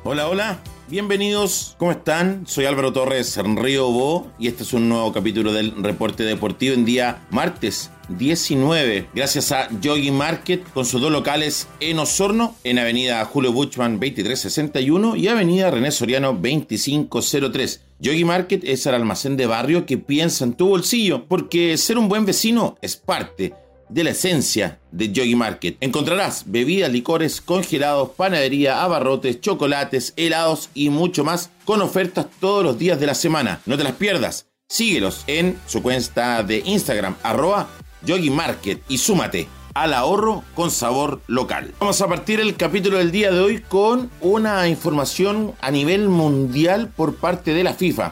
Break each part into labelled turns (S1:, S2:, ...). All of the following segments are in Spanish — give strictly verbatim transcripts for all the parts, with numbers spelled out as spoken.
S1: Hola, hola, bienvenidos, ¿cómo están? Soy Álvaro Torres en Río Bo y este es un nuevo capítulo del Reporte Deportivo en día martes diecinueve, gracias a Yogi Market con sus dos locales en Osorno, en avenida Julio Buchmann veintitrés sesenta y uno y avenida René Soriano veinticinco cero tres. Yogi Market es el almacén de barrio que piensa en tu bolsillo, porque ser un buen vecino es parte de la esencia de Yogi Market. Encontrarás bebidas, licores, congelados, panadería, abarrotes, chocolates, helados y mucho más con ofertas todos los días de la semana. No te las pierdas. Síguelos en su cuenta de Instagram, arroba Yogi Market, y súmate al ahorro con sabor local. Vamos a partir el capítulo del día de hoy con una información a nivel mundial por parte de la FIFA,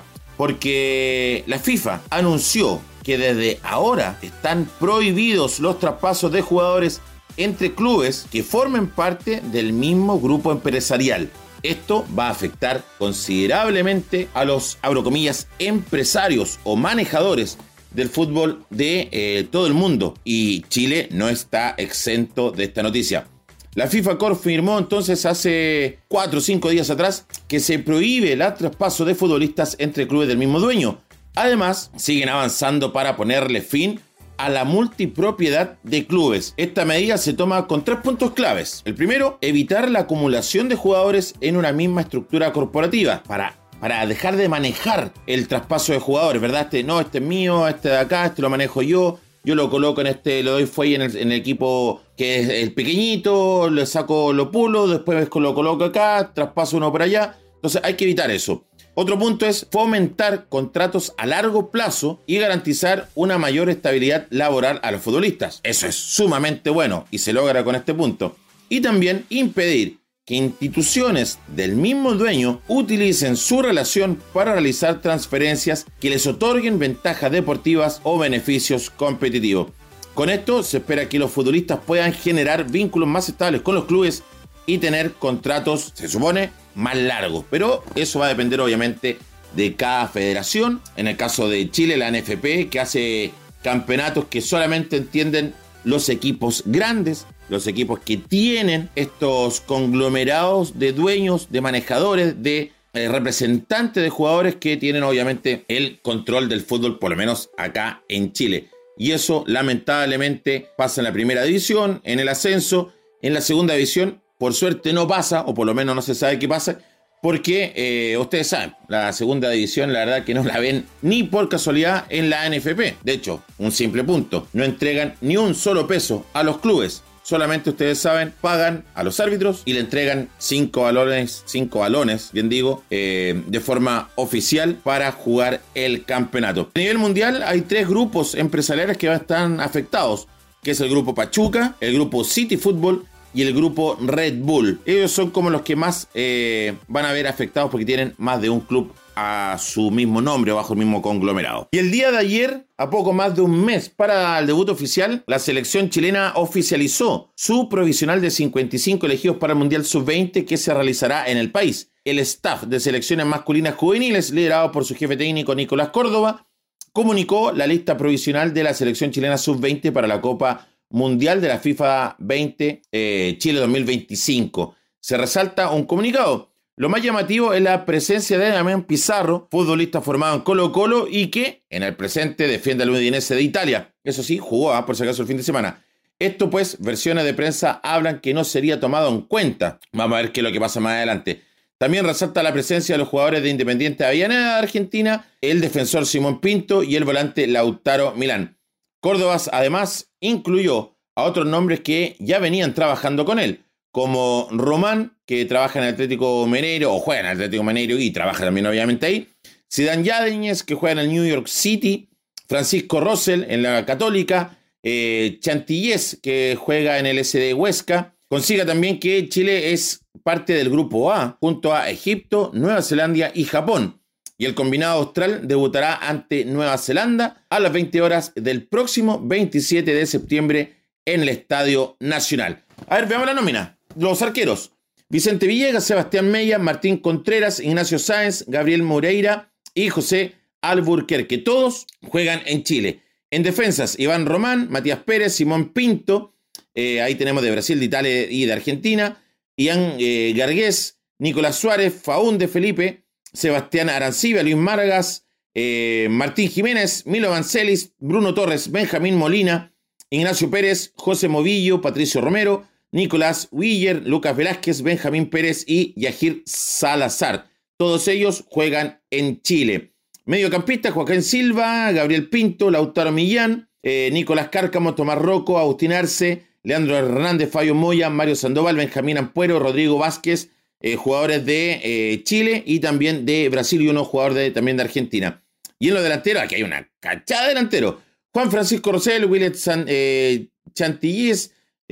S1: porque la FIFA anunció que desde ahora están prohibidos los traspasos de jugadores entre clubes que formen parte del mismo grupo empresarial. Esto va a afectar considerablemente a los, abro comillas, empresarios o manejadores del fútbol de eh, todo el mundo, y Chile no está exento de esta noticia. La FIFA confirmó entonces hace cuatro o cinco días atrás que se prohíbe el traspaso de futbolistas entre clubes del mismo dueño. Además, siguen avanzando para ponerle fin a la multipropiedad de clubes. Esta medida se toma con tres puntos claves. El primero, evitar la acumulación de jugadores en una misma estructura corporativa para, para dejar de manejar el traspaso de jugadores, ¿verdad? Este no, este es mío, este de acá, este lo manejo yo, yo lo coloco en este, lo doy fuelle en el, en el equipo que es el pequeñito, le saco, lo pulo, después lo coloco acá, traspaso uno por allá. Entonces hay que evitar eso. Otro punto es fomentar contratos a largo plazo y garantizar una mayor estabilidad laboral a los futbolistas. Eso es sumamente bueno y se logra con este punto. Y también impedir que instituciones del mismo dueño utilicen su relación para realizar transferencias que les otorguen ventajas deportivas o beneficios competitivos. Con esto se espera que los futbolistas puedan generar vínculos más estables con los clubes y tener contratos, se supone, más largos. Pero eso va a depender obviamente de cada federación. En el caso de Chile, la N F P, que hace campeonatos que solamente entienden los equipos grandes, los equipos que tienen estos conglomerados de dueños, de manejadores, de eh, representantes de jugadores que tienen obviamente el control del fútbol, por lo menos acá en Chile. Y eso lamentablemente pasa en la primera división, en el ascenso, en la segunda división. Por suerte no pasa, o por lo menos no se sabe qué pasa, porque eh, ustedes saben, la segunda división la verdad que no la ven ni por casualidad en la N F P. De hecho, un simple punto, no entregan ni un solo peso a los clubes. Solamente ustedes saben, pagan a los árbitros y le entregan cinco balones, cinco balones, bien digo, eh, de forma oficial para jugar el campeonato. A nivel mundial hay tres grupos empresariales que están afectados, que es el grupo Pachuca, el grupo City Football y el grupo Red Bull. Ellos son como los que más eh, van a ver afectados porque tienen más de un club a su mismo nombre o bajo el mismo conglomerado. Y el día de ayer, a poco más de un mes para el debut oficial, la selección chilena oficializó su provisional de cincuenta y cinco elegidos para el Mundial sub veinte que se realizará en el país. El staff de selecciones masculinas juveniles, liderado por su jefe técnico Nicolás Córdoba, comunicó la lista provisional de la selección chilena sub veinte para la Copa Mundial de la FIFA veinte eh, Chile dos mil veinticinco. Se resalta un comunicado. Lo más llamativo es la presencia de Damián Pizarro, futbolista formado en Colo Colo y que en el presente defiende al Udinese de Italia. Eso sí, jugó ¿ah? por si acaso el fin de semana. Esto pues, versiones de prensa hablan que no sería tomado en cuenta. Vamos a ver qué es lo que pasa más adelante. También resalta la presencia de los jugadores de Independiente Avellaneda de Argentina, el defensor Simón Pinto y el volante Lautaro Milán. Córdoba además incluyó a otros nombres que ya venían trabajando con él, como Román, que trabaja en el Atlético Mineiro, o juega en el Atlético Mineiro y trabaja también obviamente ahí, Zidane Yáñez, que juega en el New York City, Francisco Rosell en la Católica, eh, Chantillés, que juega en el S D Huesca. Consiga también que Chile es parte del grupo A, junto a Egipto, Nueva Zelanda y Japón. Y el combinado austral debutará ante Nueva Zelanda a las veinte horas del próximo veintisiete de septiembre en el Estadio Nacional. A ver, veamos la nómina. Los arqueros: Vicente Villegas, Sebastián Mella, Martín Contreras, Ignacio Sáenz, Gabriel Moreira y José Alburquerque. Todos juegan en Chile. En defensas, Iván Román, Matías Pérez, Simón Pinto. Eh, ahí tenemos de Brasil, de Italia y de Argentina. Ian eh, Gargués, Nicolás Suárez, Faúnde Felipe, Sebastián Arancibia, Luis Margas, eh, Martín Jiménez, Milo Vancelis, Bruno Torres, Benjamín Molina, Ignacio Pérez, José Movillo, Patricio Romero, Nicolás Willer, Lucas Velázquez, Benjamín Pérez y Yajir Salazar. Todos ellos juegan en Chile. Mediocampista, Joaquín Silva, Gabriel Pinto, Lautaro Millán, eh, Nicolás Cárcamo, Tomás Rocco, Agustín Arce, Leandro Hernández, Fabio Moya, Mario Sandoval, Benjamín Ampuero, Rodrigo Vázquez, eh, jugadores de eh, Chile y también de Brasil y uno jugador de, también de Argentina. Y en los delanteros, aquí hay una cachada de delanteros. Juan Francisco Rosell, Willet San, eh, Chantillis,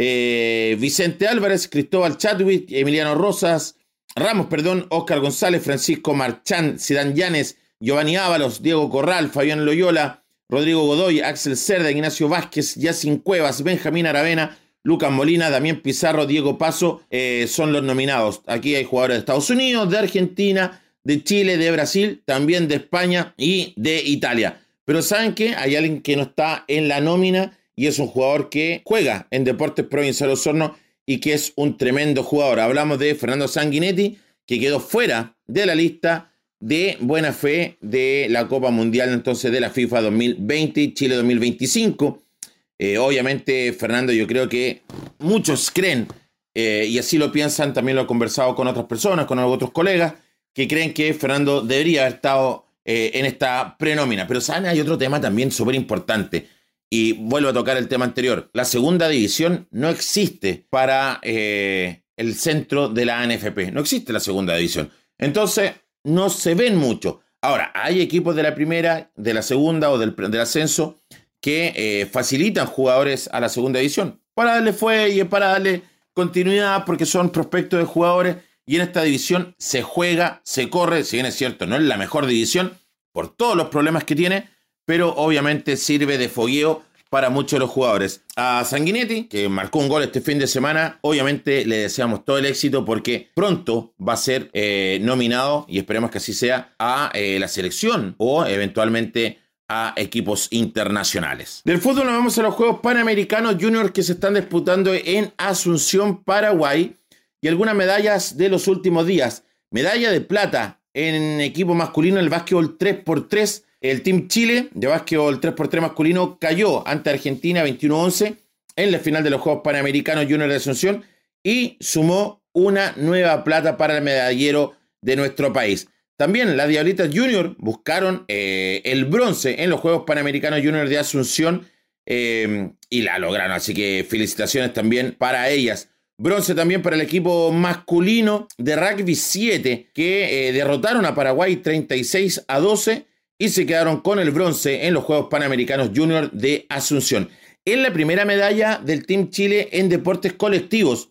S1: eh, Vicente Álvarez, Cristóbal Chadwick, Emiliano Rosas, Ramos, perdón, Óscar González, Francisco Marchán, Zidane Llanes, Giovanni Ábalos, Diego Corral, Fabián Loyola, Rodrigo Godoy, Axel Cerda, Ignacio Vázquez, Yacin Cuevas, Benjamín Aravena, Lucas Molina, Damián Pizarro, Diego Paso, eh, son los nominados. Aquí hay jugadores de Estados Unidos, de Argentina, de Chile, de Brasil, también de España y de Italia. Pero ¿saben qué? Hay alguien que no está en la nómina y es un jugador que juega en Deportes Provincial Osorno y que es un tremendo jugador. Hablamos de Fernando Sanguinetti, que quedó fuera de la lista de buena fe de la Copa Mundial entonces de la FIFA dos mil veinte y Chile dos mil veinticinco. Eh, obviamente, Fernando, yo creo que muchos creen, eh, y así lo piensan, también lo he conversado con otras personas, con otros colegas, que creen que Fernando debería haber estado eh, en esta prenómina. Pero ¿saben? Hay otro tema también súper importante, y vuelvo a tocar el tema anterior. La segunda división no existe para eh, el centro de la A N F P. No existe la segunda división. Entonces, no se ven mucho. Ahora, hay equipos de la primera, de la segunda o del, del ascenso que eh, facilitan jugadores a la segunda división para darle fuelle, para darle continuidad, porque son prospectos de jugadores. Y en esta división se juega, se corre, si bien es cierto, no es la mejor división por todos los problemas que tiene, pero obviamente sirve de fogueo para muchos de los jugadores. A Sanguinetti, que marcó un gol este fin de semana, obviamente le deseamos todo el éxito porque pronto va a ser eh, nominado, y esperemos que así sea, a eh, la selección o eventualmente a equipos internacionales. Del fútbol nos vamos a los Juegos Panamericanos Junior que se están disputando en Asunción, Paraguay, y algunas medallas de los últimos días. Medalla de plata en equipo masculino en el básquetbol tres por tres. El Team Chile de básquetbol tres por tres masculino cayó ante Argentina veintiuno a once en la final de los Juegos Panamericanos Junior de Asunción y sumó una nueva plata para el medallero de nuestro país. También las Diablitas Junior buscaron eh, el bronce en los Juegos Panamericanos Junior de Asunción eh, y la lograron, así que felicitaciones también para ellas. Bronce también para el equipo masculino de rugby siete que eh, derrotaron a Paraguay treinta y seis a doce y se quedaron con el bronce en los Juegos Panamericanos Junior de Asunción. Es la primera medalla del Team Chile en deportes colectivos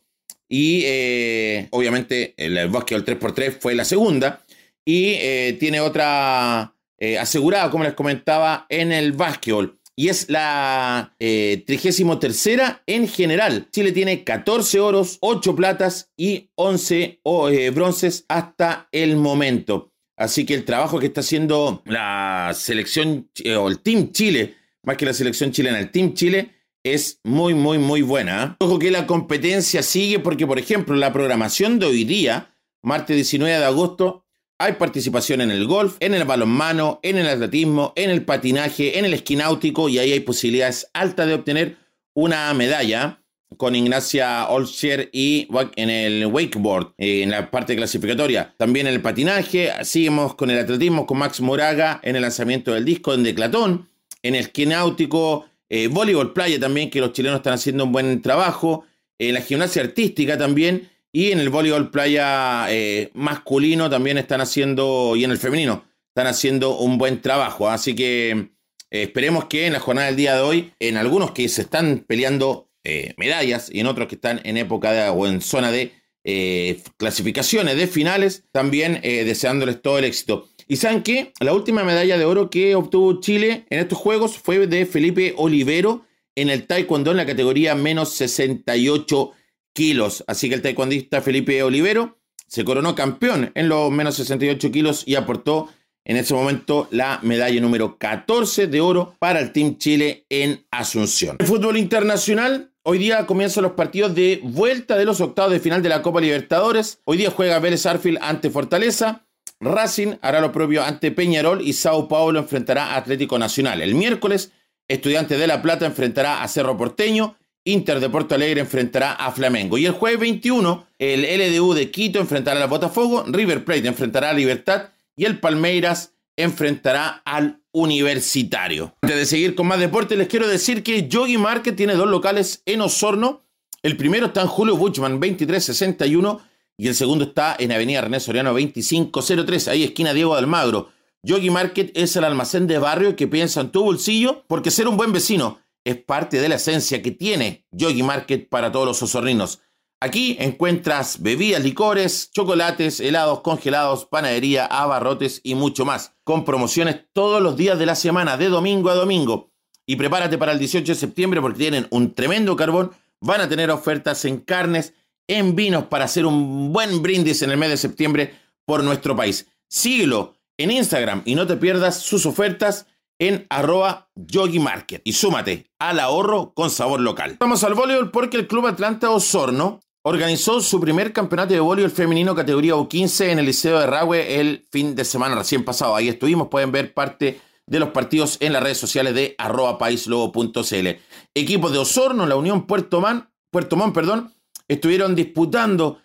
S1: y eh, obviamente el básquetbol tres por tres fue la segunda y eh, tiene otra eh, asegurada, como les comentaba, en el básquetbol. Y es la eh, trigésimo tercera en general. Chile tiene catorce oros, ocho platas y once oh, eh, bronces hasta el momento. Así que el trabajo que está haciendo la selección eh, o el Team Chile, más que la selección chilena, el Team Chile es muy, muy, muy buena. ¿eh? Ojo que la competencia sigue porque, por ejemplo, la programación de hoy día, martes diecinueve de agosto, hay participación en el golf, en el balonmano, en el atletismo, en el patinaje, en el esquí náutico, y ahí hay posibilidades altas de obtener una medalla con Ignacia Olscher y en el wakeboard, en la parte clasificatoria. También en el patinaje, seguimos con el atletismo con Max Moraga en el lanzamiento del disco en declatón, en el esquí náutico, eh, voleibol playa también, que los chilenos están haciendo un buen trabajo, en la gimnasia artística también, y en el voleibol playa eh, masculino también están haciendo, y en el femenino, están haciendo un buen trabajo. Así que eh, esperemos que en la jornada del día de hoy, en algunos que se están peleando eh, medallas y en otros que están en época de, o en zona de eh, clasificaciones de finales, también eh, deseándoles todo el éxito. ¿Y saben qué? La última medalla de oro que obtuvo Chile en estos Juegos fue de Felipe Olivero en el taekwondo en la categoría menos sesenta y ocho kilos. Así que el taekwondista Felipe Olivero se coronó campeón en los menos sesenta y ocho kilos y aportó en ese momento la medalla número catorce de oro para el Team Chile en Asunción. En fútbol internacional, hoy día comienzan los partidos de vuelta de los octavos de final de la Copa Libertadores. Hoy día juega Vélez Sarsfield ante Fortaleza. Racing hará lo propio ante Peñarol y Sao Paulo enfrentará a Atlético Nacional. El miércoles, Estudiantes de La Plata enfrentará a Cerro Porteño. Inter de Porto Alegre enfrentará a Flamengo. Y el jueves veintiuno, el L D U de Quito enfrentará a Botafogo. River Plate enfrentará a Libertad. Y el Palmeiras enfrentará al Universitario. Antes de seguir con más deporte, les quiero decir que Yogi Market tiene dos locales en Osorno. El primero está en Julio Buchmann veintitrés sesenta y uno y el segundo está en Avenida René Soriano veinticinco cero tres, ahí esquina Diego de Almagro. Yogi Market es el almacén de barrio que piensa en tu bolsillo, porque ser un buen vecino es parte de la esencia que tiene Yogi Market para todos los osorninos. Aquí encuentras bebidas, licores, chocolates, helados, congelados, panadería, abarrotes y mucho más, con promociones todos los días de la semana, de domingo a domingo. Y prepárate para el dieciocho de septiembre porque tienen un tremendo carbón, van a tener ofertas en carnes, en vinos para hacer un buen brindis en el mes de septiembre por nuestro país. Síguelo en Instagram y no te pierdas sus ofertas en arroba Yogi Market y súmate al ahorro con sabor local. Vamos al voleibol porque el Club Atlanta Osorno organizó su primer campeonato de voleibol femenino categoría U quince en el Liceo de Rahue el fin de semana recién pasado. Ahí estuvimos, pueden ver parte de los partidos en las redes sociales de arroba paislobo punto cl. Equipos de Osorno, la Unión Puerto Montt, Puerto Montt, perdón, estuvieron disputando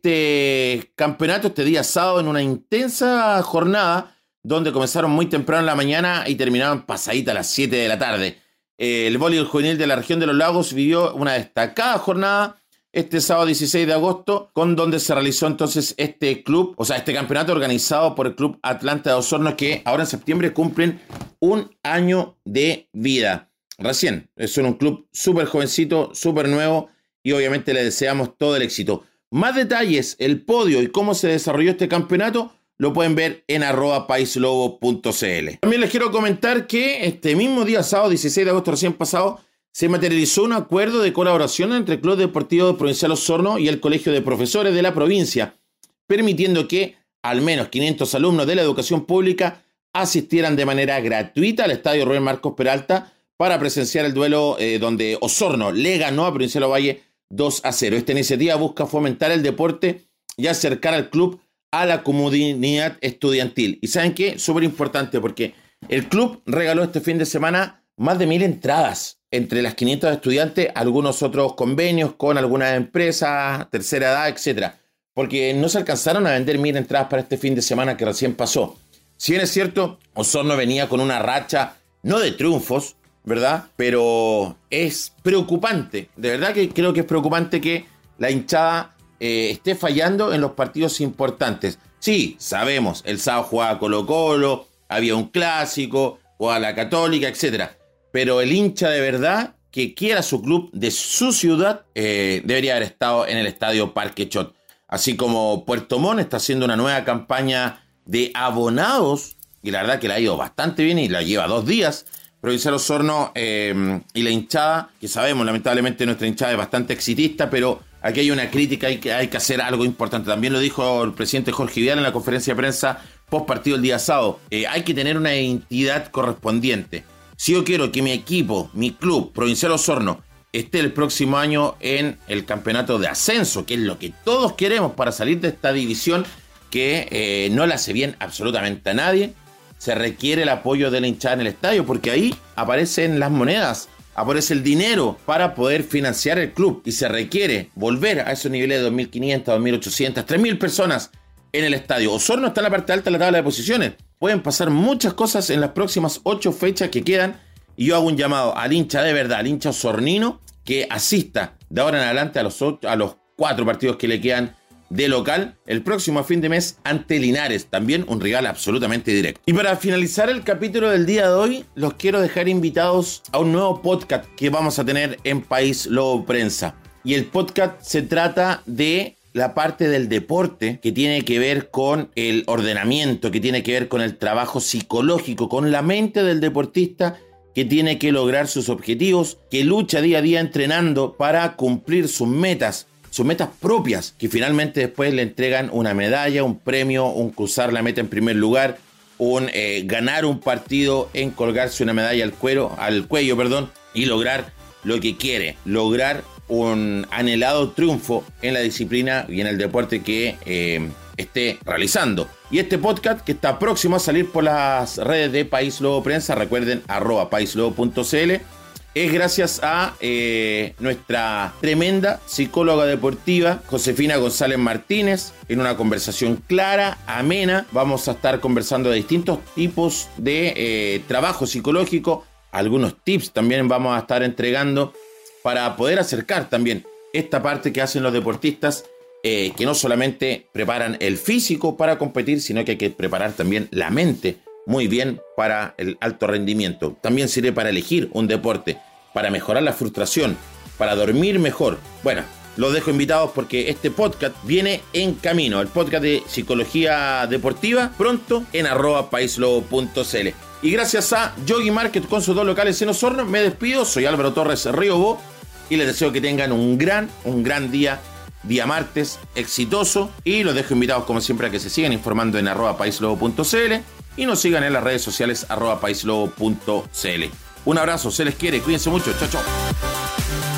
S1: este campeonato este día sábado en una intensa jornada donde comenzaron muy temprano en la mañana y terminaron pasadita a las siete de la tarde. Eh, el voleibol juvenil de la región de los lagos vivió una destacada jornada este sábado dieciséis de agosto, con donde se realizó entonces este club, o sea, este campeonato organizado por el Club Atlanta de Osorno, que ahora en septiembre cumplen un año de vida. Recién, son un club súper jovencito, súper nuevo, y obviamente le deseamos todo el éxito. Más detalles, el podio y cómo se desarrolló este campeonato, lo pueden ver en arroba paislobo punto cl. También les quiero comentar que este mismo día, sábado dieciséis de agosto recién pasado, se materializó un acuerdo de colaboración entre el Club Deportivo Provincial Osorno y el Colegio de Profesores de la provincia, permitiendo que al menos quinientos alumnos de la educación pública asistieran de manera gratuita al Estadio Rubén Marcos Peralta para presenciar el duelo eh, donde Osorno le ganó a Provincial Ovalle dos a cero. Esta iniciativa busca fomentar el deporte y acercar al club a la comunidad estudiantil. ¿Y saben qué? Súper importante porque el club regaló este fin de semana más de mil entradas entre las quinientos estudiantes, algunos otros convenios con algunas empresas, tercera edad, etcétera, porque no se alcanzaron a vender mil entradas para este fin de semana que recién pasó. Si bien es cierto, Osorno venía con una racha, no de triunfos, ¿verdad? Pero es preocupante, de verdad que creo que es preocupante que la hinchada eh, esté fallando en los partidos importantes. Sí, sabemos, el sábado jugaba Colo Colo, había un clásico, jugaba la Católica, etcétera. Pero el hincha de verdad que quiera su club de su ciudad eh, debería haber estado en el estadio Parque Chot. Así como Puerto Montt está haciendo una nueva campaña de abonados y la verdad que la ha ido bastante bien y la lleva dos días. Provincial Osorno eh, y la hinchada, que sabemos lamentablemente nuestra hinchada es bastante exitista, pero aquí hay una crítica y que hay que hacer algo importante. También lo dijo el presidente Jorge Vidal en la conferencia de prensa post partido el día sábado. Eh, hay que tener una identidad correspondiente. Si yo quiero que mi equipo, mi club, Provincial Osorno, esté el próximo año en el campeonato de ascenso, que es lo que todos queremos para salir de esta división que eh, no le hace bien absolutamente a nadie, se requiere el apoyo de la hinchada en el estadio, porque ahí aparecen las monedas, aparece el dinero para poder financiar el club y se requiere volver a esos niveles de dos mil quinientas, dos mil ochocientas, tres mil personas en el estadio. Osorno está en la parte alta de la tabla de posiciones. Pueden pasar muchas cosas en las próximas ocho fechas que quedan y yo hago un llamado al hincha de verdad, al hincha osornino, que asista de ahora en adelante a los, ocho, a los cuatro partidos que le quedan de local el próximo fin de mes ante Linares, también un rival absolutamente directo. Y para finalizar el capítulo del día de hoy, los quiero dejar invitados a un nuevo podcast que vamos a tener en País Lobo Prensa. Y el podcast se trata de la parte del deporte que tiene que ver con el ordenamiento, que tiene que ver con el trabajo psicológico, con la mente del deportista que tiene que lograr sus objetivos, que lucha día a día entrenando para cumplir sus metas, sus metas propias, que finalmente después le entregan una medalla, un premio, un cruzar la meta en primer lugar, un eh, ganar un partido en colgarse una medalla al, cuero, al cuello perdón, y lograr lo que quiere, lograr un anhelado triunfo en la disciplina y en el deporte que eh, esté realizando. Y este podcast que está próximo a salir por las redes de País Lobo Prensa, recuerden arroba paislobo punto cl, es gracias a eh, nuestra tremenda psicóloga deportiva Josefina González Martínez. En una conversación clara, amena, vamos a estar conversando de distintos tipos de eh, trabajo psicológico. Algunos tips también vamos a estar entregando para poder acercar también esta parte que hacen los deportistas, eh, que no solamente preparan el físico para competir, sino que hay que preparar también la mente muy bien para el alto rendimiento. También sirve para elegir un deporte, para mejorar la frustración, para dormir mejor. Bueno, los dejo invitados porque este podcast viene en camino. El podcast de psicología deportiva, pronto en arroba paislobo punto cl. Y gracias a Yogi Market con sus dos locales en Osorno, me despido. Soy Álvaro Torres Riobó y les deseo que tengan un gran, un gran día, día martes exitoso. Y los dejo invitados como siempre a que se sigan informando en arroba paislobo punto cl y nos sigan en las redes sociales arroba paislobo punto cl. Un abrazo, se les quiere, cuídense mucho, chao, chao.